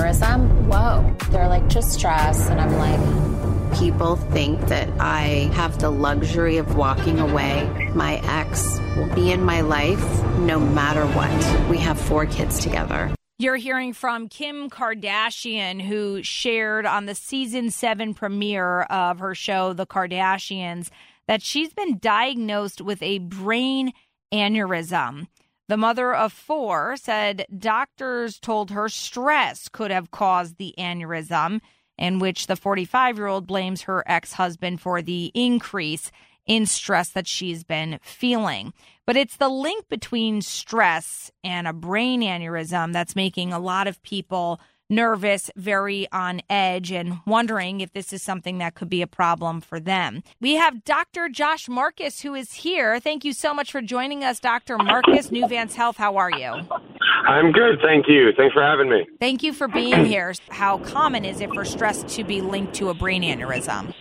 aneurysm. Whoa. They're like, just stress. And I'm like, people think that I have the luxury of walking away. My ex will be in my life no matter what. We have 4 kids together. You're hearing from Kim Kardashian, who shared on the season 7 premiere of her show, The Kardashians, that she's been diagnosed with a brain aneurysm. The mother of 4 said doctors told her stress could have caused the aneurysm, in which the 45-year-old blames her ex-husband for the increase in stress that she's been feeling. But it's the link between stress and a brain aneurysm that's making a lot of people nervous, very on edge, and wondering if this is something that could be a problem for them. We have Dr. Josh Marcus, who is here. Thank you so much for joining us, Dr. Marcus, Nuvance Health. How are you? I'm good, thank you. Thanks for having me. Thank you for being here. How common is it for stress to be linked to a brain aneurysm?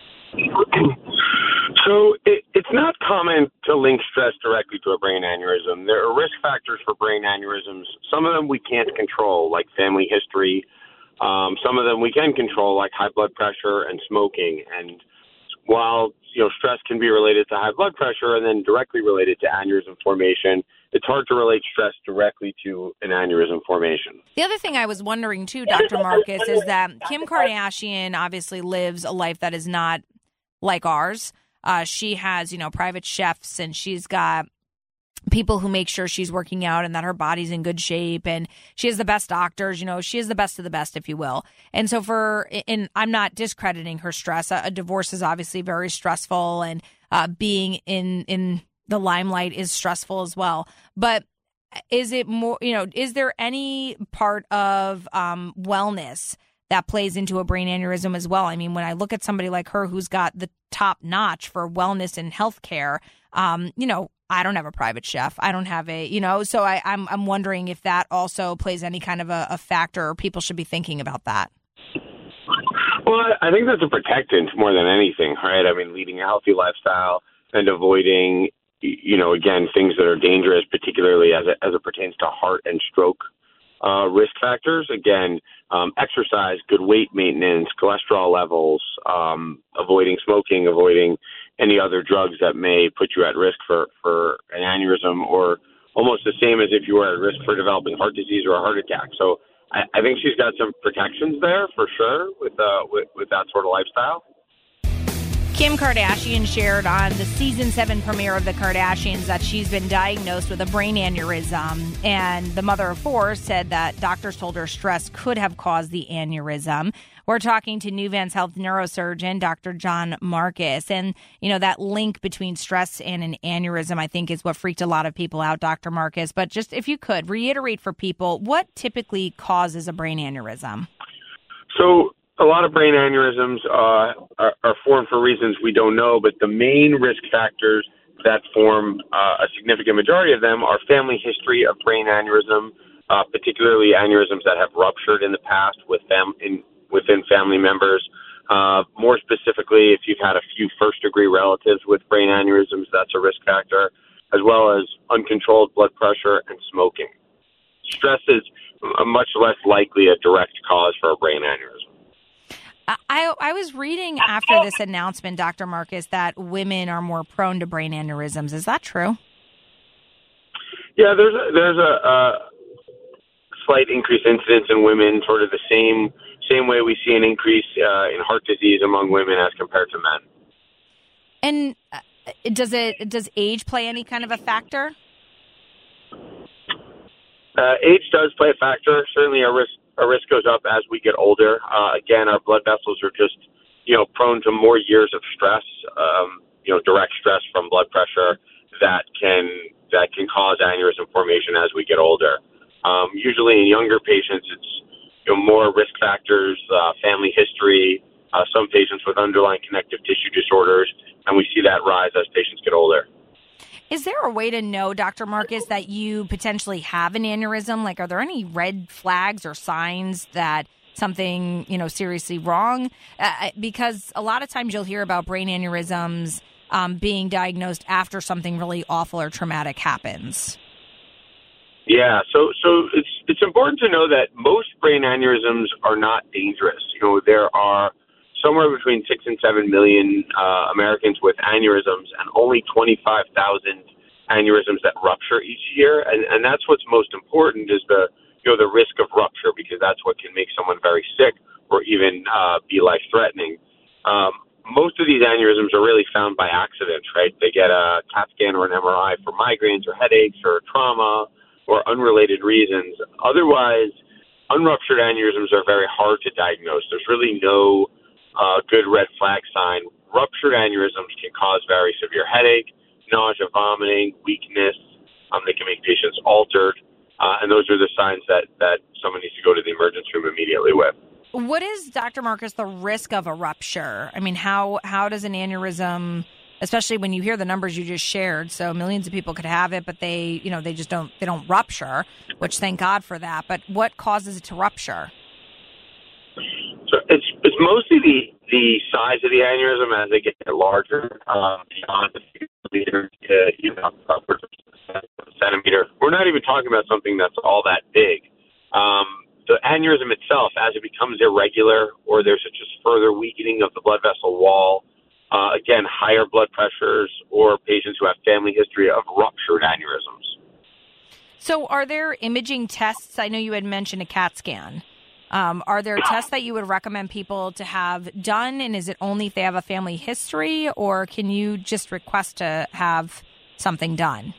So it's not common to link stress directly to a brain aneurysm. There are risk factors for brain aneurysms. Some of them we can't control, like family history. Some of them we can control, like high blood pressure and smoking. And while stress can be related to high blood pressure and then directly related to aneurysm formation, it's hard to relate stress directly to an aneurysm formation. The other thing I was wondering, too, Dr. Marcus, is that Kim Kardashian obviously lives a life that is not like ours. She has, private chefs, and she's got people who make sure she's working out and that her body's in good shape, and she has the best doctors. She is the best of the best, if you will. And so and I'm not discrediting her stress. A divorce is obviously very stressful, and being in the limelight is stressful as well. But is it more, is there any part of wellness that plays into a brain aneurysm as well? I mean, when I look at somebody like her who's got the top notch for wellness and healthcare, I don't have a private chef. I don't have so I'm wondering if that also plays any kind of a factor, or people should be thinking about that. Well, I think that's a protectant more than anything, right? I mean, leading a healthy lifestyle and avoiding, again, things that are dangerous, particularly as it pertains to heart and stroke risk factors. Again, exercise, good weight maintenance, cholesterol levels, avoiding smoking, avoiding any other drugs that may put you at risk for an aneurysm, or almost the same as if you were at risk for developing heart disease or a heart attack. So I think she's got some protections there for sure with that sort of lifestyle. Kim Kardashian shared on the season 7 premiere of The Kardashians that she's been diagnosed with a brain aneurysm, and the mother of 4 said that doctors told her stress could have caused the aneurysm. We're talking to Nuvance Health neurosurgeon, Dr. John Marcus, and, that link between stress and an aneurysm, I think, is what freaked a lot of people out, Dr. Marcus. But just if you could reiterate for people, what typically causes a brain aneurysm? So a lot of brain aneurysms are formed for reasons we don't know, but the main risk factors that form a significant majority of them are family history of brain aneurysm, particularly aneurysms that have ruptured in the past within family members. More specifically, if you've had a few first-degree relatives with brain aneurysms, that's a risk factor, as well as uncontrolled blood pressure and smoking. Stress is much less likely a direct cause for a brain aneurysm. I was reading after this announcement, Dr. Marcus, that women are more prone to brain aneurysms. Is that true? Yeah, there's a slight increased incidence in women, sort of the same way we see an increase in heart disease among women as compared to men. And does age play any kind of a factor? Age does play a factor. Certainly, our risk goes up as we get older. Again, our blood vessels are just, prone to more years of stress, direct stress from blood pressure that can cause aneurysm formation as we get older. Usually in younger patients, it's more risk factors, family history, some patients with underlying connective tissue disorders, and we see that rise as patients get older. Is there a way to know, Dr. Marcus, that you potentially have an aneurysm? Like, are there any red flags or signs that something, seriously wrong? Because a lot of times you'll hear about brain aneurysms being diagnosed after something really awful or traumatic happens. Yeah, so it's it's important to know that most brain aneurysms are not dangerous. There are somewhere between 6 and 7 million Americans with aneurysms, and only 25,000 aneurysms that rupture each year. And that's what's most important is the risk of rupture, because that's what can make someone very sick or even be life-threatening. Most of these aneurysms are really found by accident, right? They get a CAT scan or an MRI for migraines or headaches or trauma or unrelated reasons. Otherwise, unruptured aneurysms are very hard to diagnose. There's really no good red flag sign. Ruptured aneurysms can cause very severe headache, nausea, vomiting, weakness. They can make patients altered. And those are the signs that someone needs to go to the emergency room immediately with. What is, Dr. Marcus, the risk of a rupture? I mean, how does an aneurysm, especially when you hear the numbers you just shared, so millions of people could have it, but they just don't rupture, which thank God for that. But what causes it to rupture? So it's mostly the size of the aneurysm as they get larger, beyond the meter to upwards of a centimeter. We're not even talking about something that's all that big. The aneurysm itself, as it becomes irregular or there's just further weakening of the blood vessel wall, again, higher blood pressures or patients who have family history of ruptured aneurysms. So are there imaging tests? I know you had mentioned a CAT scan. Are there tests that you would recommend people to have done, and is it only if they have a family history, or can you just request to have something done?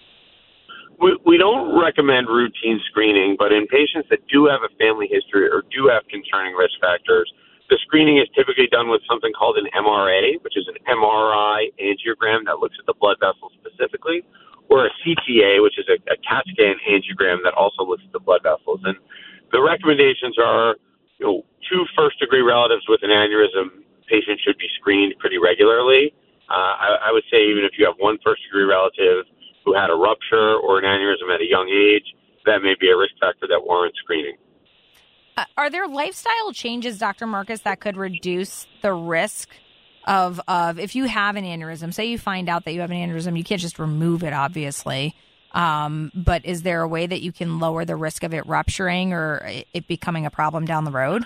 We don't recommend routine screening, but in patients that do have a family history or do have concerning risk factors, the screening is typically done with something called an MRA, which is an MRI angiogram that looks at the blood vessels specifically, or a CTA, which is a CAT scan angiogram that also looks at the blood vessels. And the recommendations are, 2 first-degree relatives with an aneurysm, patients should be screened pretty regularly. I would say even if you have 1 first-degree relative who had a rupture or an aneurysm at a young age, that may be a risk factor that warrants screening. Are there lifestyle changes, Dr. Marcus, that could reduce the risk of if you have an aneurysm? Say you find out that you have an aneurysm, you can't just remove it, obviously. But is there a way that you can lower the risk of it rupturing or it becoming a problem down the road?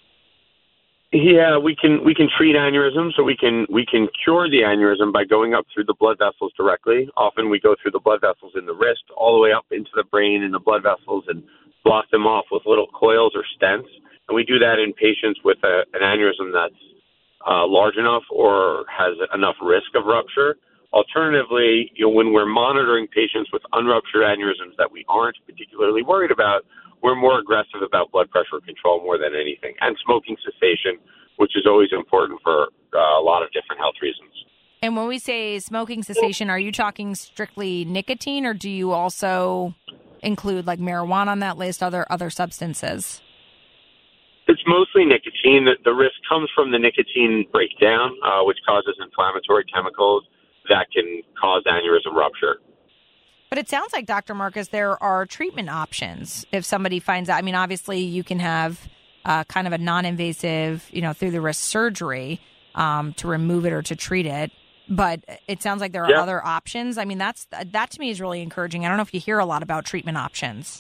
Yeah, we can treat aneurysms, so we can cure the aneurysm by going up through the blood vessels directly. Often we go through the blood vessels in the wrist all the way up into the brain and the blood vessels and block them off with little coils or stents. And we do that in patients with an aneurysm that's large enough or has enough risk of rupture. Alternatively, when we're monitoring patients with unruptured aneurysms that we aren't particularly worried about, we're more aggressive about blood pressure control more than anything, and smoking cessation, which is always important for a lot of different health reasons. And when we say smoking cessation, are you talking strictly nicotine, or do you also include like marijuana on that list, other substances? It's mostly nicotine. The risk comes from the nicotine breakdown, which causes inflammatory chemicals that can cause aneurysm rupture. But it sounds like, Dr. Marcus, there are treatment options if somebody finds out. I mean, obviously, you can have kind of a non-invasive, through the wrist surgery to remove it or to treat it. But it sounds like there are other options. I mean, that to me is really encouraging. I don't know if you hear a lot about treatment options.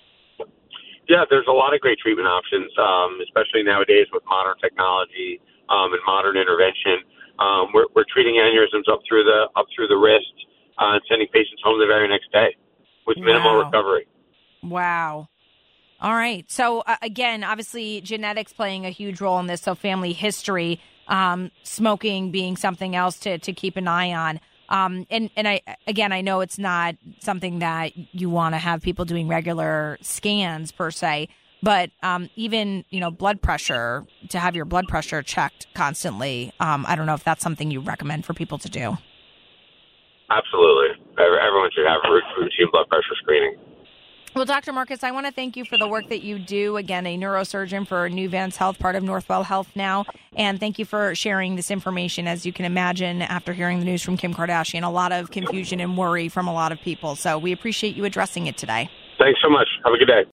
Yeah, there's a lot of great treatment options, especially nowadays with modern technology and modern intervention. We're treating aneurysms up through the wrist. And sending patients home the very next day with minimal recovery. Wow. All right. So, again, obviously genetics playing a huge role in this. So family history, smoking being something else to keep an eye on. And I know it's not something that you want to have people doing regular scans per se, but even, blood pressure, to have your blood pressure checked constantly. I don't know if that's something you recommend for people to do. Absolutely. Everyone should have routine blood pressure screening. Well, Dr. Marcus, I want to thank you for the work that you do. Again, a neurosurgeon for New Vance Health, part of Northwell Health now. And thank you for sharing this information. As you can imagine, after hearing the news from Kim Kardashian, a lot of confusion and worry from a lot of people. So we appreciate you addressing it today. Thanks so much. Have a good day.